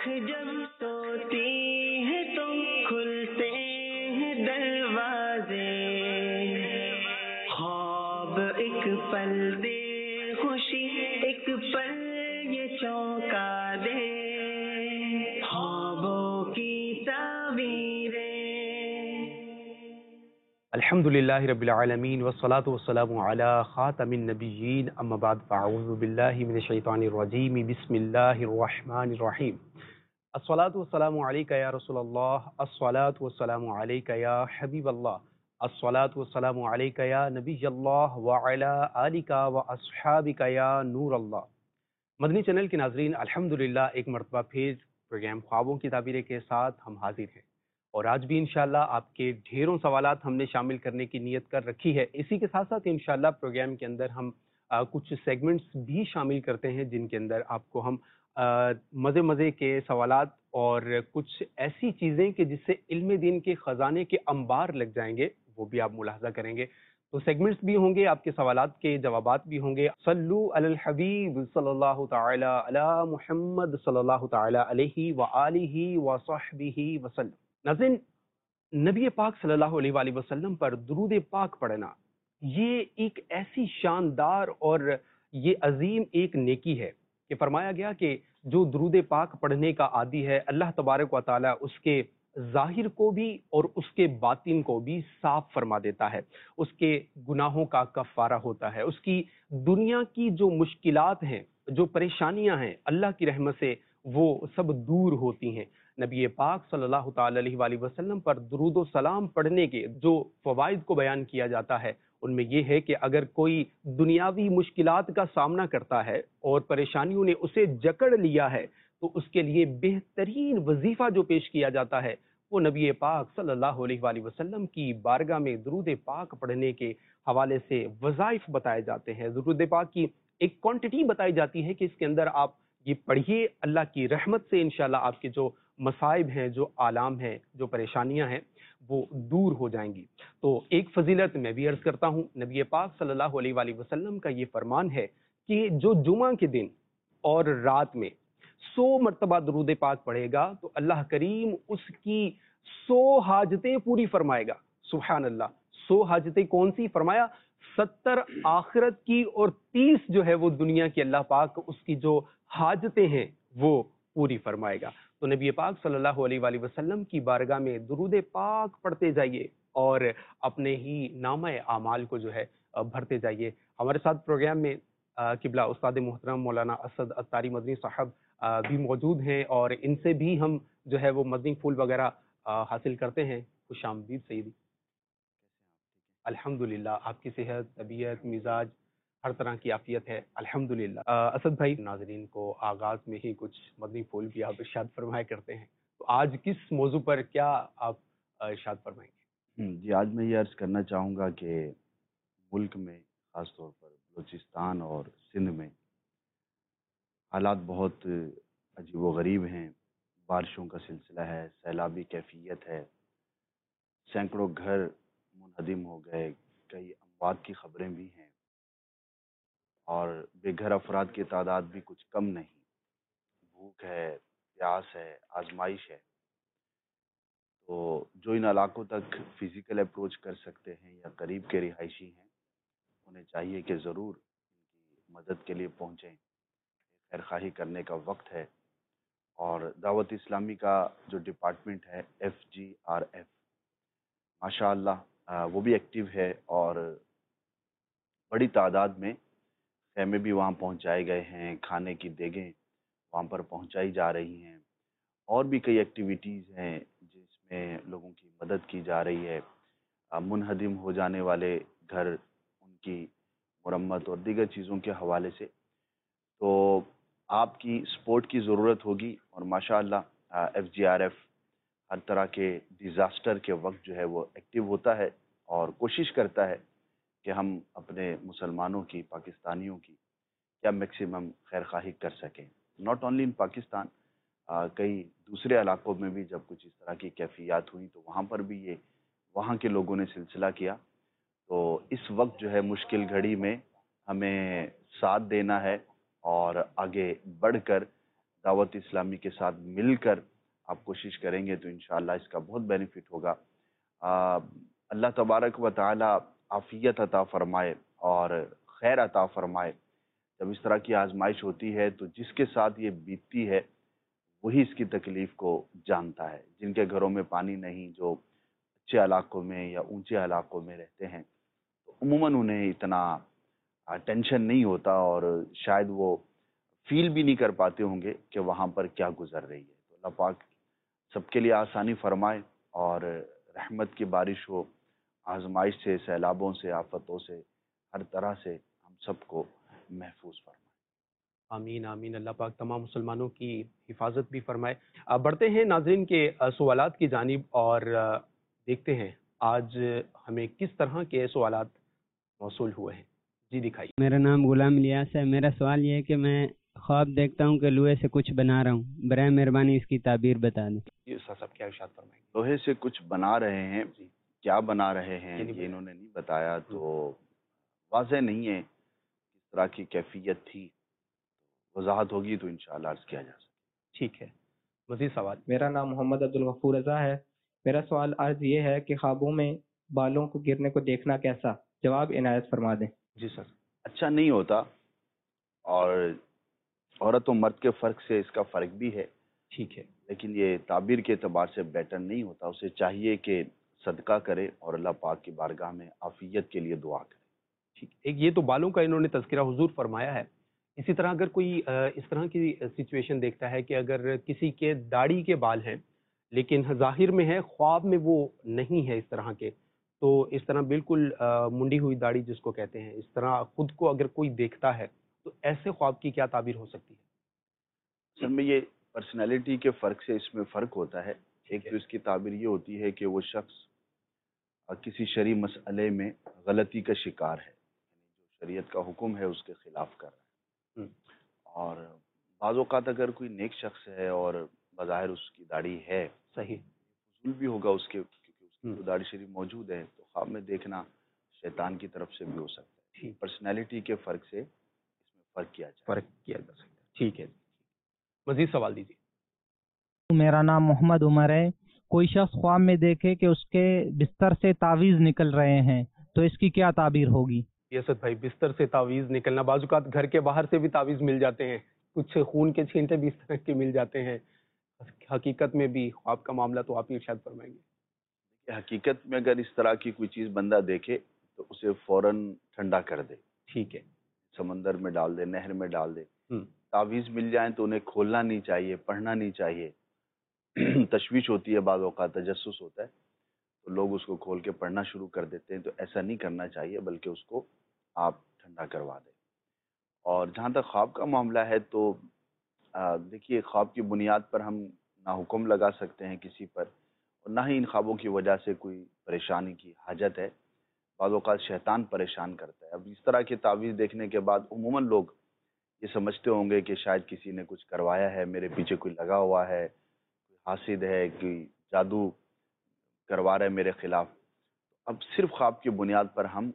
جب سوتی ہے تو کھلتے ہیں دروازے، خواب ایک پل دے خوشی ایک پل یہ چونکا دے، خوابوں کی تعبیریں۔ الحمدللہ رب العالمین والصلاة والسلام علی خاتم النبیین اما بعد فاعوذ باللہ من الشیطان الرجیم بسم اللہ الرحمن الرحیم۔ الصلاة والسلام علیکہ یا رسول اللہ، الصلاة والسلام علیکہ یا حبیب اللہ، الصلاة والسلام علیکہ یا نبی اللہ وعلی آلکہ واصحابکہ یا نور اللہ۔ مدنی چینل کے ناظرین، الحمدللہ ایک مرتبہ پھر پروگرام خوابوں کی تعبیریں کے ساتھ ہم حاضر ہیں، اور آج بھی انشاءاللہ آپ کے ڈھیروں سوالات ہم نے شامل کرنے کی نیت کر رکھی ہے۔ اسی کے ساتھ ساتھ انشاءاللہ پروگرام کے اندر ہم کچھ سیگمنٹس بھی شامل کرتے ہیں جن کے اندر آپ کو ہم مزے مزے کے سوالات اور کچھ ایسی چیزیں کہ جس سے علم دین کے خزانے کے انبار لگ جائیں گے وہ بھی آپ ملاحظہ کریں گے۔ تو سیگمنٹس بھی ہوں گے، آپ کے سوالات کے جوابات بھی ہوں گے۔ صلو علی الحبیب صلی اللہ تعالی علی محمد صلی اللہ تعالی علیہ وآلہ وصحبہ وسلم۔ ناظرین، نبی پاک صلی اللہ علیہ وآلہ وسلم پر درود پاک پڑھنا یہ ایک ایسی شاندار اور یہ عظیم ایک نیکی ہے کہ فرمایا گیا کہ جو درود پاک پڑھنے کا عادی ہے، اللہ تبارک و تعالی اس کے ظاہر کو بھی اور اس کے باطن کو بھی صاف فرما دیتا ہے، اس کے گناہوں کا کفارہ ہوتا ہے، اس کی دنیا کی جو مشکلات ہیں، جو پریشانیاں ہیں، اللہ کی رحمت سے وہ سب دور ہوتی ہیں۔ نبی پاک صلی اللہ تعالی علیہ وآلہ وسلم پر درود و سلام پڑھنے کے جو فوائد کو بیان کیا جاتا ہے ان میں یہ ہے کہ اگر کوئی دنیاوی مشکلات کا سامنا کرتا ہے اور پریشانیوں نے اسے جکڑ لیا ہے تو اس کے لیے بہترین وظیفہ جو پیش کیا جاتا ہے وہ نبی پاک صلی اللہ علیہ وآلہ وسلم کی بارگاہ میں درود پاک پڑھنے کے حوالے سے وظائف بتائے جاتے ہیں۔ درود پاک کی ایک کوانٹٹی بتائی جاتی ہے کہ اس کے اندر آپ یہ پڑھیے، اللہ کی رحمت سے انشاءاللہ آپ کے جو مصائب ہیں، جو آلام ہیں، جو پریشانیاں ہیں وہ دور ہو جائیں گی۔ تو ایک فضیلت میں بھی عرض کرتا ہوں، نبی پاک صلی اللہ علیہ وآلہ وسلم کا یہ فرمان ہے کہ جو جمعہ کے دن اور رات میں 100 مرتبہ درود پاک پڑھے گا تو اللہ کریم اس کی 100 حاجتیں پوری فرمائے گا۔ سبحان اللہ، 100 حاجتیں کون سی؟ فرمایا 70 آخرت کی اور 30 جو ہے وہ دنیا کی، اللہ پاک اس کی جو حاجتیں ہیں وہ پوری فرمائے گا۔ تو نبی پاک صلی اللہ علیہ وآلہ وسلم کی بارگاہ میں درود پاک پڑھتے جائیے اور اپنے ہی نامہ اعمال کو جو ہے بھرتے جائیے۔ ہمارے ساتھ پروگرام میں قبلہ استاد محترم مولانا اسد اتاری مدنی صاحب بھی موجود ہیں اور ان سے بھی ہم جو ہے وہ مدنی پھول وغیرہ حاصل کرتے ہیں۔ خوش آمدید سیدی۔ الحمدللہ، آپ کی صحت، طبیعت، مزاج ہر طرح کی عافیت ہے الحمدللہ۔ اسد بھائی، ناظرین کو آغاز میں ہی کچھ مدنی پھول بھی آپ ارشاد فرمایا کرتے ہیں، تو آج کس موضوع پر کیا آپ ارشاد فرمائیں گے؟ جی، آج میں یہ عرض کرنا چاہوں گا کہ ملک میں خاص طور پر بلوچستان اور سندھ میں حالات بہت عجیب و غریب ہیں۔ بارشوں کا سلسلہ ہے، سیلابی کیفیت ہے، سینکڑوں گھر منہدم ہو گئے، کئی اموات کی خبریں بھی ہیں، اور بے گھر افراد کی تعداد بھی کچھ کم نہیں۔ بھوک ہے، پیاس ہے، آزمائش ہے۔ تو جو ان علاقوں تک فزیکل اپروچ کر سکتے ہیں یا قریب کے رہائشی ہیں، انہیں چاہیے کہ ضرور ان کی مدد کے لیے پہنچیں۔ خیرخواہی کرنے کا وقت ہے، اور دعوت اسلامی کا جو ڈپارٹمنٹ ہے FGRF، ماشاء اللہ وہ بھی ایکٹیو ہے، اور بڑی تعداد میں خیمے بھی وہاں پہنچائے گئے ہیں، کھانے کی دیگیں وہاں پر پہنچائی جا رہی ہیں، اور بھی کئی ایکٹیویٹیز ہیں جس میں لوگوں کی مدد کی جا رہی ہے۔ منہدم ہو جانے والے گھر، ان کی مرمت اور دیگر چیزوں کے حوالے سے تو آپ کی سپورٹ کی ضرورت ہوگی، اور ماشاءاللہ FGRF ہر طرح کے ڈیزاسٹر کے وقت جو ہے وہ ایکٹیو ہوتا ہے اور کوشش کرتا ہے کہ ہم اپنے مسلمانوں کی، پاکستانیوں کی کیا میکسیمم خیرخواہی کر سکیں۔ ناٹ اونلی ان پاکستان، کئی دوسرے علاقوں میں بھی جب کچھ اس طرح کی کیفیات ہوئی تو وہاں پر بھی یہ وہاں کے لوگوں نے سلسلہ کیا۔ تو اس وقت جو ہے مشکل گھڑی میں ہمیں ساتھ دینا ہے اور آگے بڑھ کر دعوت اسلامی کے ساتھ مل کر آپ کوشش کریں گے تو انشاءاللہ اس کا بہت بینیفٹ ہوگا۔ اللہ تبارک و تعالی عافیت عطا فرمائے اور خیر عطا فرمائے۔ جب اس طرح کی آزمائش ہوتی ہے تو جس کے ساتھ یہ بیتتی ہے وہی اس کی تکلیف کو جانتا ہے۔ جن کے گھروں میں پانی نہیں، جو اچھے علاقوں میں یا اونچے علاقوں میں رہتے ہیں، تو عموماً انہیں اتنا ٹینشن نہیں ہوتا اور شاید وہ فیل بھی نہیں کر پاتے ہوں گے کہ وہاں پر کیا گزر رہی ہے۔ تو اللہ پاک سب کے لیے آسانی فرمائے اور رحمت کی بارش ہو، آزمائش سے، سیلابوں سے، آفتوں سے، ہر طرح سے ہم سب کو محفوظ فرمائے۔ آمین آمین، اللہ پاک تمام مسلمانوں کی حفاظت بھی فرمائے۔ بڑھتے ہیں ناظرین کے سوالات کی جانب اور دیکھتے ہیں آج ہمیں کس طرح کے سوالات موصول ہوئے ہیں۔ جی دکھائیے۔ میرا نام غلام الیاس ہے۔ میرا سوال یہ ہے کہ میں خواب دیکھتا ہوں کہ لوہے سے کچھ بنا رہا ہوں، برائے مہربانی اس کی تعبیر بتا دیں۔ یہ صاحب کیا ارشاد فرمائیں گے؟ لوہے سے کچھ بنا رہے ہیں، جی، کیا بنا رہے ہیں یعنی یہ انہوں نے نہیں بتایا، تو واضح نہیں ہے کس طرح کی کیفیت تھی، وضاحت ہوگی تو انشاءاللہ عرض کیا جا سکے۔ ٹھیک ہے، مزید سوال۔ میرا نام محمد عبدالغفور رضا ہے۔ میرا سوال عرض یہ ہے کہ خوابوں میں بالوں کو گرنے کو دیکھنا کیسا؟ جواب عنایت فرما دیں۔ جی سر۔ اچھا نہیں ہوتا، اور عورت و مرد کے فرق سے اس کا فرق بھی ہے، ٹھیک ہے، لیکن یہ تعبیر کے اعتبار سے بیٹر نہیں ہوتا۔ اسے چاہیے کہ صدقہ کرے اور اللہ پاک کی بارگاہ میں عافیت کے لیے دعا کرے۔ ٹھیک۔ ایک یہ تو بالوں کا انہوں نے تذکرہ حضور فرمایا ہے، اسی طرح اگر کوئی اس طرح کی سچویشن دیکھتا ہے کہ اگر کسی کے داڑھی کے بال ہیں لیکن ظاہر میں ہے، خواب میں وہ نہیں ہے اس طرح کے، تو اس طرح بالکل منڈی ہوئی داڑھی جس کو کہتے ہیں، اس طرح خود کو اگر کوئی دیکھتا ہے تو ایسے خواب کی کیا تعبیر ہو سکتی ہے؟ اصل میں یہ پرسنالٹی کے فرق سے اس میں فرق ہوتا ہے۔ ایک تو اس کی تعبیر یہ ہوتی ہے کہ وہ شخص کسی شرعی مسئلے میں غلطی کا شکار ہے، جو شریعت کا حکم ہے اس کے خلاف کر رہا ہے، اور بعض اوقات اگر کوئی نیک شخص ہے اور بظاہر اس کی داڑھی ہے، صحیح، فضول بھی ہوگا اس کے، کیونکہ اس کی تو داڑھی شریف موجود ہے، تو خواب میں دیکھنا شیطان کی طرف سے بھی ہو سکتا ہے۔ پرسنالٹی کے فرق سے اس میں فرق کیا جائے۔ فرق کیا جا سکتا ہے۔ ٹھیک ہے، مزید سوال دیجیے۔ میرا نام محمد عمر ہے۔ کوئی شخص خواب میں دیکھے کہ اس کے بستر سے تعویذ نکل رہے ہیں تو اس کی کیا تعبیر ہوگی؟ یسد بھائی، بستر سے تعویذ نکلنا، بعض اوقات گھر کے باہر سے بھی تعویذ مل جاتے ہیں، کچھ خون کے چھینٹے بھی اس طرح کے مل جاتے ہیں، حقیقت میں بھی خواب کا معاملہ تو آپ ہی ارشاد فرمائیں گے۔ کہ حقیقت میں اگر اس طرح کی کوئی چیز بندہ دیکھے تو اسے فوراً ٹھنڈا کر دے، ٹھیک ہے، سمندر میں ڈال دے، نہر میں ڈال دے۔ تعویذ مل جائیں تو انہیں کھولنا نہیں چاہیے، پڑھنا نہیں چاہیے۔ تشویش ہوتی ہے، بعض اوقات تجسس ہوتا ہے تو لوگ اس کو کھول کے پڑھنا شروع کر دیتے ہیں، تو ایسا نہیں کرنا چاہیے، بلکہ اس کو آپ ٹھنڈا کروا دیں۔ اور جہاں تک خواب کا معاملہ ہے تو دیکھیے، خواب کی بنیاد پر ہم نہ حکم لگا سکتے ہیں کسی پر، اور نہ ہی ان خوابوں کی وجہ سے کوئی پریشانی کی حاجت ہے۔ بعض اوقات شیطان پریشان کرتا ہے۔ اب اس طرح کی تعویذ دیکھنے کے بعد عموماً لوگ یہ سمجھتے ہوں گے کہ شاید کسی نے کچھ کروایا ہے، میرے پیچھے کوئی لگا ہوا ہے، کوئی حاسد ہے، کوئی جادو کروا رہا ہے میرے خلاف۔ اب صرف خواب کی بنیاد پر ہم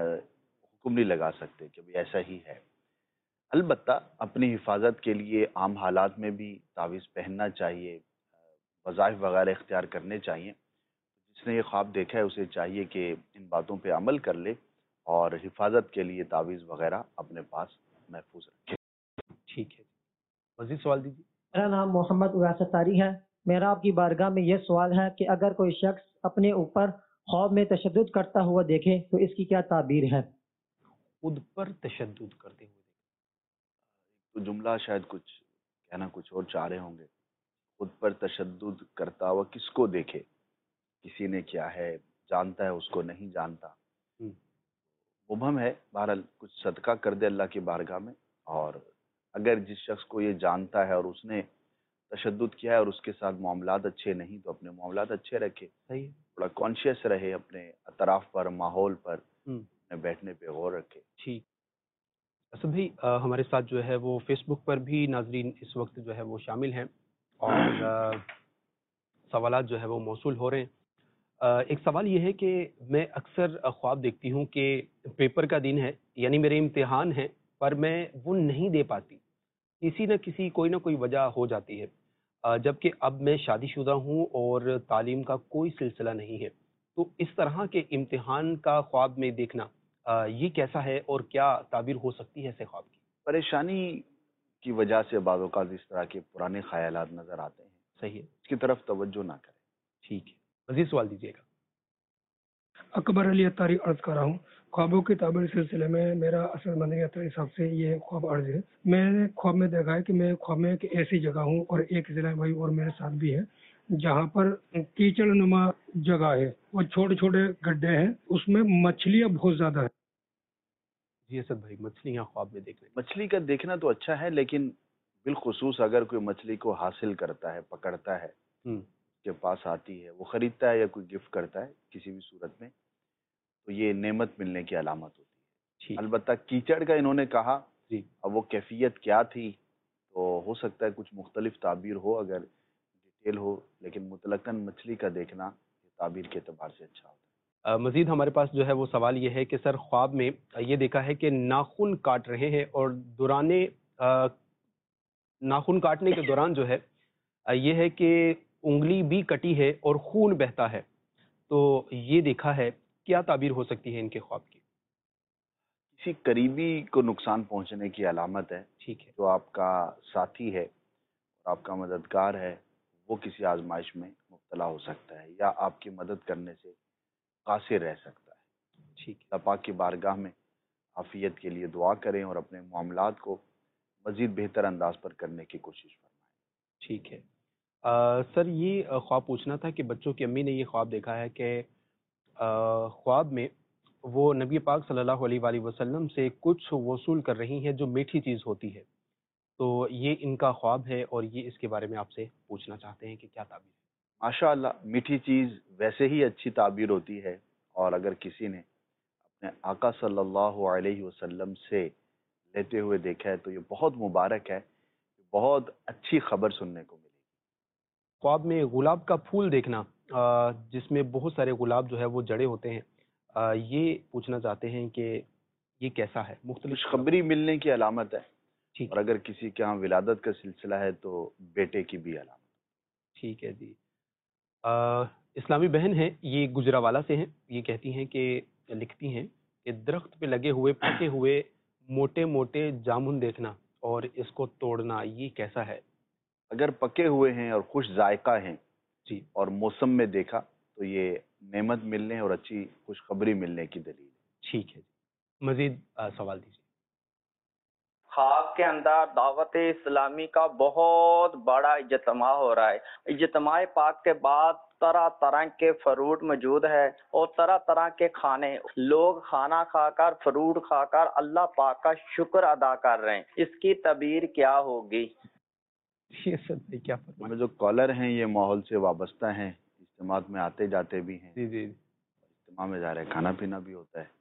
حکم نہیں لگا سکتے کہ بھی ایسا ہی ہے۔ البتہ اپنی حفاظت کے لیے عام حالات میں بھی تعویذ پہننا چاہیے، وظائف وغیرہ اختیار کرنے چاہیے۔ جس نے یہ خواب دیکھا ہے اسے چاہیے کہ ان باتوں پہ عمل کر لے اور حفاظت کے لیے تعویذ وغیرہ اپنے پاس محفوظ رکھے۔ ٹھیک ہے، مزید سوال دیجیے۔ میرا نام محمد اویس اتاری ہے۔ میرا آپ کی بارگاہ میں یہ سوال ہے کہ اگر کوئی شخص اپنے اوپر خواب میں تشدد کرتا ہوا دیکھے تو اس کی کیا تعبیر ہے؟ خود پر تشدد کرتے ہوئے تو جملہ شاید کچھ کہنا کچھ اور چاہ رہے ہوں گے۔ خود پر تشدد کرتا ہوا کس کو دیکھے؟ کسی نے کیا ہے، جانتا ہے، اس کو نہیں جانتا، مبہم ہے۔ بہرحال کچھ صدقہ کر دے اللہ کی بارگاہ میں، اور اگر جس شخص کو یہ جانتا ہے اور اس نے تشدد کیا ہے اور اس کے ساتھ معاملات اچھے نہیں تو اپنے معاملات اچھے رکھے، صحیح، تھوڑا کانشیس رہے، اپنے اطراف پر، ماحول پر، اپنے بیٹھنے پہ غور رکھے۔ ٹھیک۔ اسد بھائی، ہمارے ساتھ جو ہے وہ فیس بک پر بھی ناظرین اس وقت جو ہے وہ شامل ہیں اور سوالات جو ہے وہ موصول ہو رہے ہیں۔ ایک سوال یہ ہے کہ میں اکثر خواب دیکھتی ہوں کہ پیپر کا دن ہے، یعنی میرے امتحان ہیں، پر میں وہ نہیں دے پاتی، کسی نہ کسی کوئی نہ کوئی وجہ ہو جاتی ہے، جبکہ اب میں شادی شدہ ہوں اور تعلیم کا کوئی سلسلہ نہیں ہے، تو اس طرح کے امتحان کا خواب میں دیکھنا یہ کیسا ہے اور کیا تعبیر ہو سکتی ہے ایسے خواب کی؟ پریشانی کی وجہ سے بعض اوقات اس طرح کے پرانے خیالات نظر آتے ہیں، صحیح ہے، اس کی طرف توجہ نہ کریں۔ ٹھیک ہے، مزید سوال دیجیے گا۔ اکبر علی اتاری عرض کر رہا ہوں، خوابوں کی تعبیر سلسلے میں میرا اصل مدنی اتاری صاحب سے یہ خواب عرض ہے۔ میں نے خواب میں دیکھا ہے کہ میں خواب میں ایک ایسی جگہ ہوں اور ایک ضلع بھائی اور میرے ساتھ بھی ہے جہاں پر کیچڑ نما جگہ ہے اور چھوٹے چھوٹے گڈھے ہیں، اس میں مچھلیاں بہت زیادہ ہیں۔ جی اسد بھائی، مچھلیاں خواب میں دیکھ رہے مچھلی کا دیکھنا تو اچھا ہے، لیکن بالخصوص اگر کوئی مچھلی کو حاصل کرتا ہے، پکڑتا ہے، ہیں۔ کے پاس آتی ہے، وہ خریدتا ہے یا کوئی گفٹ کرتا ہے کسی بھی صورت میں، تو یہ نعمت ملنے کی علامت ہوتی ہے۔ ٹھیک، البتہ کیچڑ کا انہوں نے کہا، جی اب وہ کیفیت کیا تھی تو ہو سکتا ہے کچھ مختلف تعبیر ہو اگر ڈیٹیل ہو، لیکن مطلقاً مچھلی کا دیکھنا تعبیر کے اعتبار سے اچھا ہوتا ہے۔ مزید ہمارے پاس جو ہے وہ سوال یہ ہے کہ سر خواب میں یہ دیکھا ہے کہ ناخن کاٹ رہے ہیں اور دورانے ناخن کاٹنے کے دوران جو ہے یہ ہے کہ انگلی بھی کٹی ہے اور خون بہتا ہے، تو یہ دیکھا ہے، کیا تعبیر ہو سکتی ہے ان کے خواب کی؟ کسی قریبی کو نقصان پہنچنے کی علامت ہے، ٹھیک ہے، جو آپ کا ساتھی ہے اور آپ کا مددگار ہے، وہ کسی آزمائش میں مبتلا ہو سکتا ہے یا آپ کی مدد کرنے سے قاصر رہ سکتا ہے۔ ٹھیک ہے، اللہ پاک کی بارگاہ میں عافیت کے لیے دعا کریں اور اپنے معاملات کو مزید بہتر انداز پر کرنے کی کوشش فرمائیں۔ ٹھیک ہے۔ سر یہ خواب پوچھنا تھا کہ بچوں کی امی نے یہ خواب دیکھا ہے کہ خواب میں وہ نبی پاک صلی اللہ علیہ وآلہ وسلم سے کچھ وصول کر رہی ہیں جو میٹھی چیز ہوتی ہے، تو یہ ان کا خواب ہے اور یہ اس کے بارے میں آپ سے پوچھنا چاہتے ہیں کہ کیا تعبیر ہے؟ ماشاء اللہ، میٹھی چیز ویسے ہی اچھی تعبیر ہوتی ہے، اور اگر کسی نے اپنے آقا صلی اللہ علیہ وسلم سے لیتے ہوئے دیکھا ہے تو یہ بہت مبارک ہے، بہت اچھی خبر سننے کو ملے گی۔ خواب میں گلاب کا پھول دیکھنا جس میں بہت سارے گلاب جو ہے وہ جڑے ہوتے ہیں، یہ پوچھنا چاہتے ہیں کہ یہ کیسا ہے؟ مختلف خوشخبری ملنے کی علامت ہے، ٹھیک اور اگر کسی کے ہاں ولادت کا سلسلہ ہے تو بیٹے کی بھی علامت۔ ٹھیک ہے جی۔ اسلامی بہن ہیں، یہ گجراوالا سے ہیں، یہ کہتی ہیں کہ لکھتی ہیں کہ درخت پہ لگے ہوئے پکے ہوئے موٹے موٹے جامن دیکھنا اور اس کو توڑنا، یہ کیسا ہے؟ اگر پکے ہوئے ہیں اور خوش ذائقہ ہیں جی اور موسم میں دیکھا تو یہ نعمت ملنے اور اچھی خوشخبری ملنے کی دلیل ہے۔ ٹھیک ہے جی، مزید سوال دیجیے۔ خواب کے اندر دعوت اسلامی کا بہت بڑا اجتماع ہو رہا ہے۔ اجتماع پاک کے بعد طرح طرح کے فروٹ موجود ہے اور طرح طرح کے کھانے، لوگ کھانا کھا کر فروٹ کھا کر اللہ پاک کا شکر ادا کر رہے ہیں، اس کی تعبیر کیا ہوگی؟ یہ سب کیا میں فرمائیں؟ جو کالر ہیں یہ ماحول سے وابستہ ہیں، اجتماع میں آتے جاتے بھی ہیں، جی جی، اجتماع میں ظاہر ہے کھانا پینا بھی ہوتا ہے،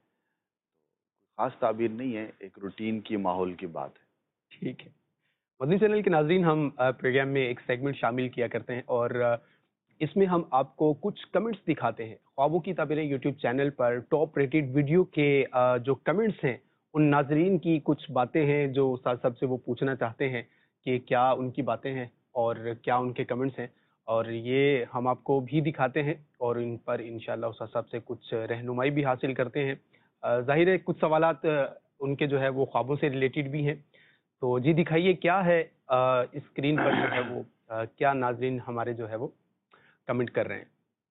خاص تعبیر نہیں ہے، ایک روٹین کی ماحول کی بات ہے۔ ٹھیک ہے۔ مدنی چینل کے ناظرین، ہم پروگرام میں ایک سیگمنٹ شامل کیا کرتے ہیں اور اس میں ہم آپ کو کچھ کمنٹس دکھاتے ہیں خوابوں کی تعبیریں یوٹیوب چینل پر ٹاپ ریٹڈ ویڈیو کے جو کمنٹس ہیں ان ناظرین کی کچھ باتیں ہیں جو استاد صاحب سے وہ پوچھنا چاہتے ہیں کہ کیا ان کی باتیں ہیں اور کیا ان کے کمنٹس ہیں، اور یہ ہم آپ کو بھی دکھاتے ہیں اور ان پر انشاءاللہ استاد صاحب سے کچھ رہنمائی بھی حاصل کرتے ہیں۔ ظاہر ہے کچھ سوالات ان کے جو ہے وہ خوابوں سے ریلیٹڈ بھی ہیں، تو جی دکھائیے کیا ہے اسکرین پر جو ہے وہ کیا ناظرین ہمارے جو ہے وہ کمنٹ کر رہے ہیں۔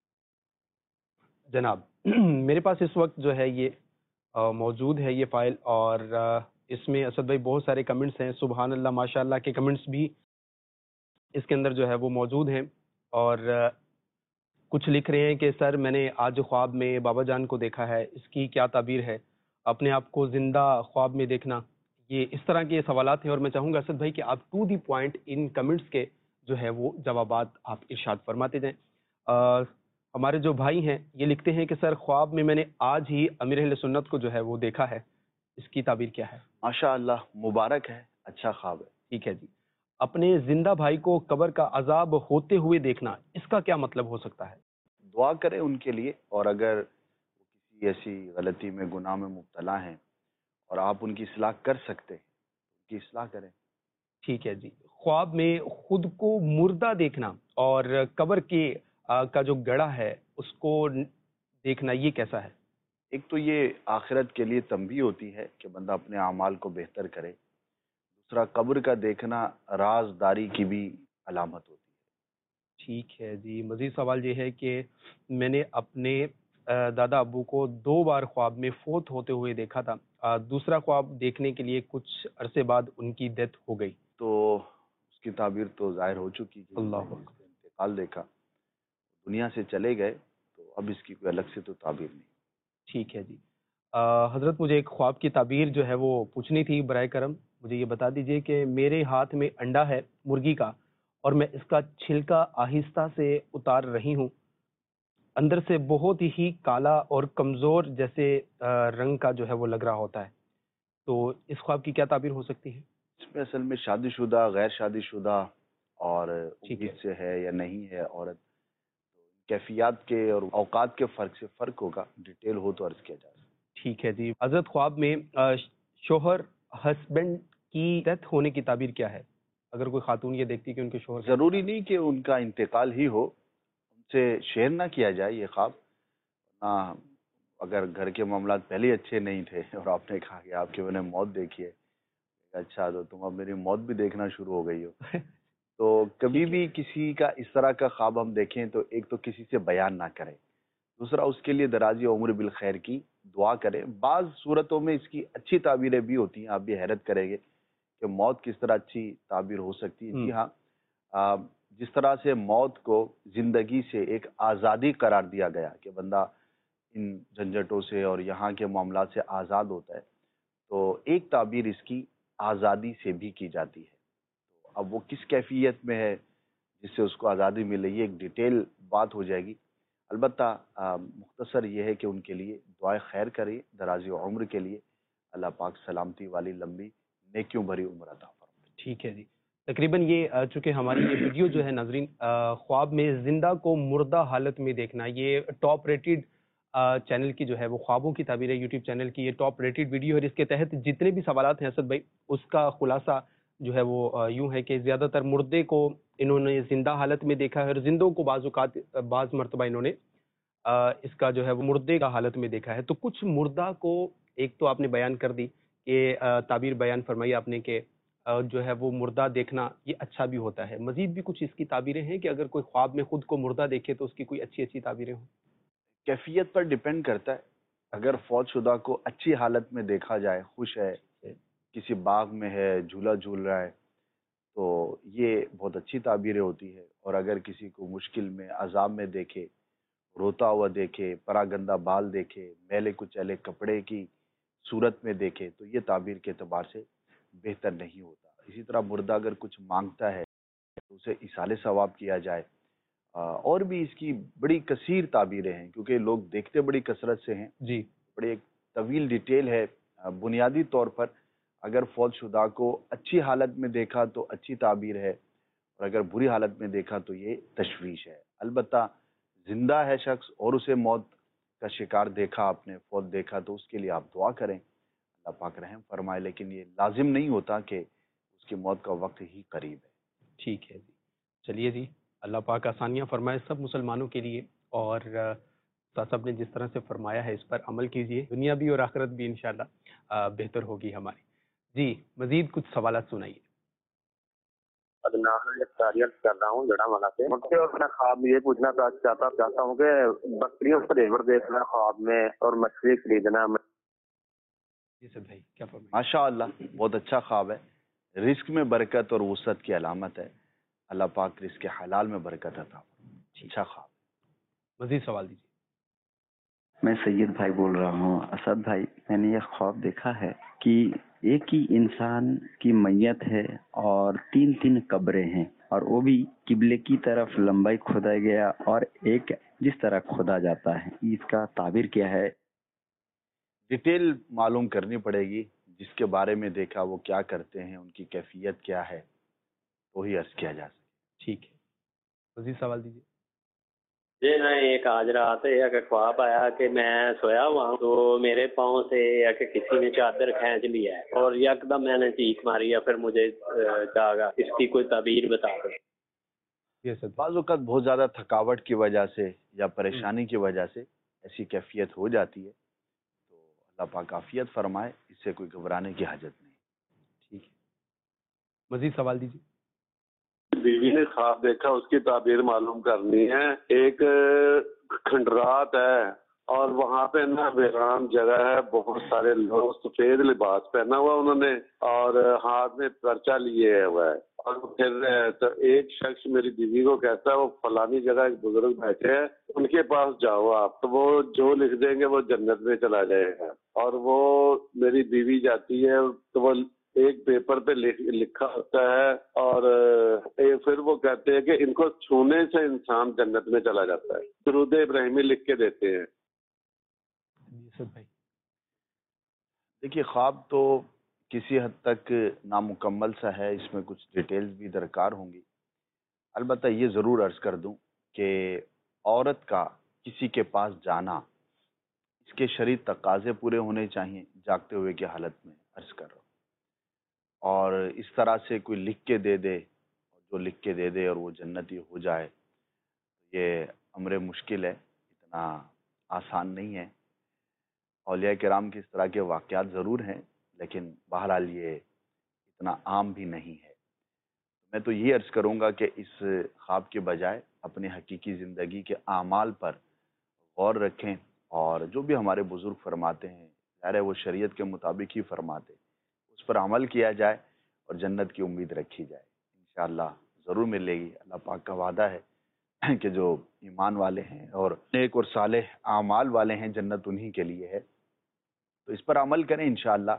جناب میرے پاس اس وقت جو ہے یہ موجود ہے یہ فائل، اور اس میں اسد بھائی بہت سارے کمنٹس ہیں، سبحان اللہ ماشاء اللہ کے کمنٹس بھی اس کے اندر جو ہے وہ موجود ہیں، اور کچھ لکھ رہے ہیں کہ سر میں نے آج خواب میں بابا جان کو دیکھا ہے، اس کی کیا تعبیر ہے؟ اپنے آپ کو زندہ خواب میں دیکھنا، یہ اس طرح کے سوالات ہیں، اور میں چاہوں گا اسد بھائی کہ آپ ٹو دی پوائنٹ ان کمنٹس کے جو ہے وہ جوابات آپ ارشاد فرماتے جائیں۔ ہمارے جو بھائی ہیں یہ لکھتے ہیں کہ سر خواب میں نے آج ہی امیر اہل سنت کو جو ہے وہ دیکھا ہے، اس کی تعبیر کیا ہے؟ ماشاء اللہ، مبارک ہے، اچھا خواب ہے۔ ٹھیک ہے جی۔ اپنے زندہ بھائی کو قبر کا عذاب ہوتے ہوئے دیکھنا، اس کا کیا مطلب ہو سکتا ہے؟ دعا کریں ان کے لیے، اور اگر وہ کسی ایسی غلطی میں گناہ میں مبتلا ہیں اور آپ ان کی اصلاح کر سکتے ہیں ان کی اصلاح کریں۔ ٹھیک ہے جی. خواب میں خود کو مردہ دیکھنا اور قبر کے کا جو گڑھا ہے اس کو دیکھنا، یہ کیسا ہے؟ ایک تو یہ آخرت کے لیے تنبیہ ہوتی ہے کہ بندہ اپنے اعمال کو بہتر کرے. دوسرا، قبر کا دیکھنا رازداری کی بھی علامت ہوتی ہے. ٹھیک ہے جی. مزید سوال یہ ہے کہ میں نے اپنے دادا ابو کو 2 بار خواب میں فوت ہوتے ہوئے دیکھا تھا. دوسرا خواب دیکھنے کے لیے کچھ عرصے بعد ان کی ڈیتھ ہو گئی. تو اس کی تعبیر تو ظاہر ہو چکی کہ اللہ جس کا انتقال دیکھا، دنیا سے چلے گئے، تو اب اس کی کوئی الگ سے تو تعبیر نہیں. ٹھیک ہے جی. حضرت مجھے ایک خواب کی تعبیر جو ہے وہ پوچھنی تھی، برائے کرم مجھے یہ بتا دیجئے کہ میرے ہاتھ میں انڈا ہے مرغی کا، اور میں اس کا چھلکا آہستہ سے اتار رہی ہوں. اندر سے بہت ہی کالا اور کمزور جیسے رنگ کا جو ہے وہ لگ رہا ہوتا ہے. تو اس خواب کی کیا تعبیر ہو سکتی ہے؟ اس میں اصل میں شادی شدہ، غیر شادی شدہ اور ٹھیک ہے. امید سے ہے یا نہیں ہے عورت، کیفیات کے اور اوقات کے فرق سے فرق ہوگا. ڈیٹیل ہو تو عرض کیا جا سکتا. ٹھیک ہے جی. حضرت خواب میں شوہر ہسبینڈ کی ڈیتھ ہونے کی تعبیر کیا ہے؟ اگر کوئی خاتون یہ دیکھتی کہ ان کے شوہر ضروری نہیں کہ ان کا انتقال ہی ہو، ان سے شیئر نہ کیا جائے یہ خواب. اگر گھر کے معاملات پہلے ہی اچھے نہیں تھے اور آپ نے کہا کہ آپ کی میں نے موت دیکھی ہے، اچھا تو تم اب میری موت بھی دیکھنا شروع ہو گئی ہو، تو کبھی بھی کسی کا اس طرح کا خواب ہم دیکھیں تو ایک تو کسی سے بیان نہ کریں، دوسرا اس کے لیے درازی عمر بالخیر کی دعا کریں. بعض صورتوں میں اس کی اچھی تعبیریں بھی ہوتی ہیں، آپ بھی حیرت کریں گے کہ موت کس طرح اچھی تعبیر ہو سکتی ہے. جی ہاں، جس طرح سے موت کو زندگی سے ایک آزادی قرار دیا گیا کہ بندہ ان جھنجھٹوں سے اور یہاں کے معاملات سے آزاد ہوتا ہے، تو ایک تعبیر اس کی آزادی سے بھی کی جاتی ہے. اب وہ کس کیفیت میں ہے جس سے اس کو آزادی مل رہی ہے، ایک ڈیٹیل بات ہو جائے گی. البتہ مختصر یہ ہے کہ ان کے لیے دعائے خیر کریں، درازی عمر کے لیے اللہ پاک سلامتی والی لمبی نیکیوں بھری عمر عطا فرمائے. ٹھیک ہے جی. تقریباً یہ چونکہ ہماری یہ ویڈیو جو ہے ناظرین، خواب میں زندہ کو مردہ حالت میں دیکھنا، یہ ٹاپ ریٹڈ چینل کی جو ہے وہ خوابوں کی تعبیر ہے، یوٹیوب چینل کی یہ ٹاپ ریٹڈ ویڈیو ہے. اس کے تحت جتنے بھی سوالات ہیں اسد بھائی، اس کا خلاصہ جو ہے وہ یوں ہے کہ زیادہ تر مردے کو انہوں نے زندہ حالت میں دیکھا ہے، اور زندوں کو بعض اوقات بعض مرتبہ انہوں نے اس کا جو ہے وہ مردے کا حالت میں دیکھا ہے. تو کچھ مردہ کو ایک تو آپ نے بیان کر دی کہ تعبیر بیان فرمائی آپ نے کہ جو ہے وہ مردہ دیکھنا یہ اچھا بھی ہوتا ہے. مزید بھی کچھ اس کی تعبیریں ہیں کہ اگر کوئی خواب میں خود کو مردہ دیکھے تو اس کی کوئی اچھی اچھی تعبیریں ہوں؟ کیفیت پر ڈیپینڈ کرتا ہے. اگر فوت شدہ کو اچھی حالت میں دیکھا جائے، خوش ہے، کسی باغ میں ہے، جھولا جھول رہا ہے، تو یہ بہت اچھی تعبیریں ہوتی ہے. اور اگر کسی کو مشکل میں، عذاب میں دیکھے، روتا ہوا دیکھے، پراگندہ بال دیکھے، میلے کچیلے کپڑے کی صورت میں دیکھے، تو یہ تعبیر کے اعتبار سے بہتر نہیں ہوتا. اسی طرح مردہ اگر کچھ مانگتا ہے تو اسے ایصال ثواب کیا جائے. اور بھی اس کی بڑی کثیر تعبیریں ہیں، کیونکہ لوگ دیکھتے بڑی کثرت سے ہیں. جی. بڑی ایک طویل ڈیٹیل ہے. بنیادی طور پر اگر فوت شدہ کو اچھی حالت میں دیکھا تو اچھی تعبیر ہے، اور اگر بری حالت میں دیکھا تو یہ تشویش ہے. البتہ زندہ ہے شخص اور اسے موت کا شکار دیکھا، آپ نے فوت دیکھا، تو اس کے لیے آپ دعا کریں، اللہ پاک رحم فرمائے. لیکن یہ لازم نہیں ہوتا کہ اس کی موت کا وقت ہی قریب ہے. ٹھیک ہے جی. چلیے جی، اللہ پاک آسانیاں فرمائے سب مسلمانوں کے لیے، اور صاحب نے جس طرح سے فرمایا ہے اس پر عمل کیجئے، دنیا بھی اور آخرت بھی انشاءاللہ بہتر ہوگی ہماری. جی مزید کچھ سوالات سنائیے. تعریف کر رہا ہوں جڑا والا سے، اور میں خواب یہ پوچھنا چاہتا ہوں کہ بکریوں کا ریور دیکھنا خواب میں اور مچھلی خریدنا. جی سر بھائی کیا فرمائیں؟ ماشاء اللہ، بہت اچھا خواب ہے. رزق میں برکت اور وسعت کی علامت ہے. اللہ پاک رزق حلال میں برکت عطا فرمائے. اچھا خواب. مزید سوال دیجیے. میں سید بھائی بول رہا ہوں. اسد بھائی، میں نے یہ خواب دیکھا ہے کہ ایک ہی انسان کی میت ہے اور 3 قبریں ہیں، اور وہ بھی قبلے کی طرف لمبائی کھودا گیا اور ایک جس طرح کھودا جاتا ہے. اس کا تعبیر کیا ہے؟ ڈیٹیل معلوم کرنی پڑے گی. جس کے بارے میں دیکھا وہ کیا کرتے ہیں، ان کی کیفیت کیا ہے، وہی عرض کیا جا سکے. ٹھیک ہے. مزید سوال دیجیے. جی نا ایک آج رات ایک خواب آیا کہ میں سویا ہوا ہوں تو میرے پاؤں سے ایک کسی نے چادر کھینچ لیا ہے اور یک دم میں نے چیخ ماری ہے، پھر مجھے جاگا. اس کی کوئی تعبیر بتا دو. بعض اوقات بہت زیادہ تھکاوٹ کی وجہ سے یا پریشانی کی وجہ سے ایسی کیفیت ہو جاتی ہے، تو اللہ پاک عافیت فرمائے، اس سے کوئی گھبرانے کی حاجت نہیں. ٹھیک ہے، مزید سوال دیجیے. بیوی نے خواب دیکھا، اس کی تعبیر معلوم کرنی ہے. ایک کھنڈرات ہے اور وہاں پہ نا ویران جگہ ہے، بہت سارے لوگ سفید لباس پہنا ہوا انہوں نے اور ہاتھ میں پرچہ لیے ہوا ہے. اور پھر تو ایک شخص میری بیوی کو کہتا ہے وہ فلانی جگہ ایک بزرگ بیٹھے ہیں، ان کے پاس جاؤ آپ، تو وہ جو لکھ دیں گے وہ جنت میں چلا جائے گا. اور وہ میری بیوی جاتی ہے تو وہ ایک پیپر پہ لکھا ہوتا ہے اور پھر وہ کہتے ہیں کہ ان کو چھونے سے انسان جنت میں چلا جاتا ہے. درود ابراہیمی لکھ کے دیتے ہیں. دیکھیے خواب تو کسی حد تک نامکمل سا ہے، اس میں کچھ ڈیٹیلز بھی درکار ہوں گی. البتہ یہ ضرور عرض کر دوں کہ عورت کا کسی کے پاس جانا اس کے شرعی تقاضے پورے ہونے چاہیے، جاگتے ہوئے کی حالت میں عرض کر رہا ہوں. اور اس طرح سے کوئی لکھ کے دے دے، جو لکھ کے دے دے اور وہ جنتی ہو جائے، یہ امر مشکل ہے، اتنا آسان نہیں ہے. اولیاء کرام کے اس طرح کے واقعات ضرور ہیں، لیکن بہرحال یہ اتنا عام بھی نہیں ہے. میں تو یہ عرض کروں گا کہ اس خواب کے بجائے اپنے حقیقی زندگی کے اعمال پر غور رکھیں، اور جو بھی ہمارے بزرگ فرماتے ہیں ظاہر ہے وہ شریعت کے مطابق ہی فرماتے، اس پر عمل کیا جائے اور جنت کی امید رکھی جائے. انشاءاللہ ضرور ملے گی. اللہ پاک کا وعدہ ہے کہ جو ایمان والے ہیں اور نیک اور صالح اعمال والے ہیں جنت انہی کے لیے ہے. تو اس پر عمل کریں، انشاءاللہ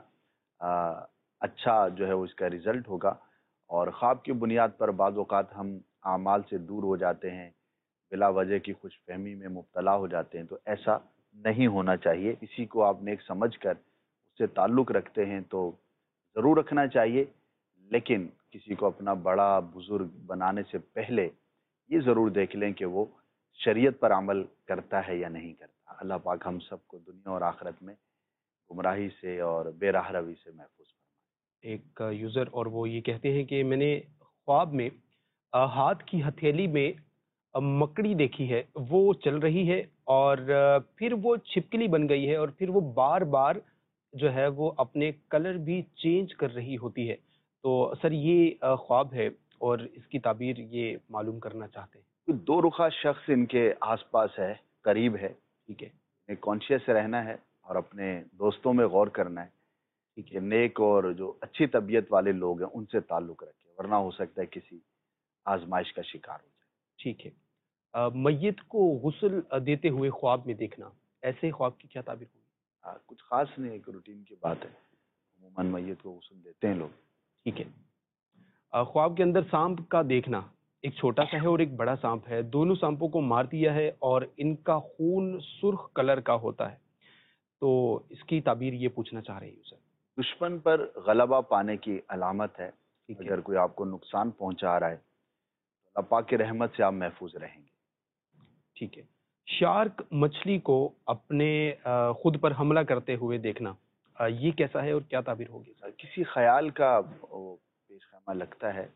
اچھا جو ہے وہ اس کا رزلٹ ہوگا. اور خواب کی بنیاد پر بعض اوقات ہم اعمال سے دور ہو جاتے ہیں، بلا وجہ کی خوش فہمی میں مبتلا ہو جاتے ہیں، تو ایسا نہیں ہونا چاہیے. کسی کو آپ نیک سمجھ کر اس سے تعلق رکھتے ہیں تو ضرور رکھنا چاہیے، لیکن کسی کو اپنا بڑا بزرگ بنانے سے پہلے یہ ضرور دیکھ لیں کہ وہ شریعت پر عمل کرتا ہے یا نہیں کرتا. اللہ پاک ہم سب کو دنیا اور آخرت میں گمراہی سے اور بے راہ روی سے محفوظ فرمائے. ایک یوزر اور وہ یہ کہتے ہیں کہ میں نے خواب میں ہاتھ کی ہتھیلی میں مکڑی دیکھی ہے، وہ چل رہی ہے اور پھر وہ چھپکلی بن گئی ہے اور پھر وہ بار بار جو ہے وہ اپنے کلر بھی چینج کر رہی ہوتی ہے. تو سر یہ خواب ہے اور اس کی تعبیر یہ معلوم کرنا چاہتے ہیں. دو رخا شخص ان کے آس پاس ہے، قریب ہے. ٹھیک ہے، کانشیس رہنا ہے اور اپنے دوستوں میں غور کرنا ہے کہ نیک اور جو اچھی طبیعت والے لوگ ہیں ان سے تعلق رکھے، ورنہ ہو سکتا ہے کسی آزمائش کا شکار ہو جائے. ٹھیک ہے. میت کو غسل دیتے ہوئے خواب میں دیکھنا، ایسے خواب کی کیا تعبیر ہوگی؟ کچھ خاص نہیں، ایک روٹین کی بات ہے. عموماً میت کو غسل دیتے ہیں لوگ. ٹھیک ہے. خواب کے اندر سانپ کا دیکھنا، ایک چھوٹا سا ہے اور ایک بڑا سانپ ہے، دونوں سانپوں کو مار دیا ہے اور ان کا خون سرخ کلر کا ہوتا ہے. تو اس کی تعبیر یہ پوچھنا چاہ رہے ہیں سر. دشمن پر غلبہ پانے کی علامت ہے. اگر کوئی آپ کو نقصان پہنچا رہا ہے تو اللہ پاک کی رحمت سے آپ محفوظ رہیں گے. ٹھیک ہے. شارک مچھلی کو اپنے خود پر حملہ کرتے ہوئے دیکھنا، یہ کیسا ہے اور کیا تعبیر ہوگی؟ کسی خیال کا پیش خیمہ لگتا ہے،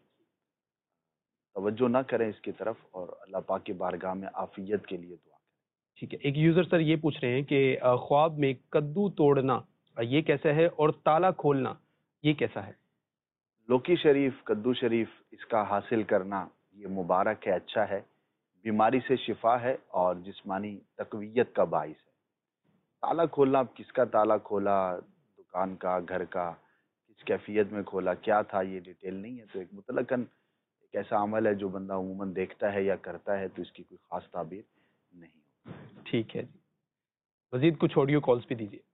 توجہ نہ کریں اس کی طرف اور اللہ پاک کی بارگاہ میں عافیت کے لیے دعا کریں. ٹھیک ہے. ایک یوزر سر یہ پوچھ رہے ہیں کہ خواب میں کدو توڑنا یہ کیسا ہے اور تالا کھولنا یہ کیسا ہے؟ لوکی شریف، کدو شریف اس کا حاصل کرنا یہ مبارک ہے، اچھا ہے، بیماری سے شفا ہے اور جسمانی تقویت کا باعث ہے. تالا کھولنا، کس کا تالا کھولا، دکان کا، گھر کا، کس کیفیت میں کھولا، کیا تھا، یہ ڈیٹیل نہیں ہے. تو ایک مطلقاً ایک ایسا عمل ہے جو بندہ عموماً دیکھتا ہے یا کرتا ہے، تو اس کی کوئی خاص تعبیر نہیں. ٹھیک ہے جی. مزید کچھ آڈیو کالز بھی دیجیے.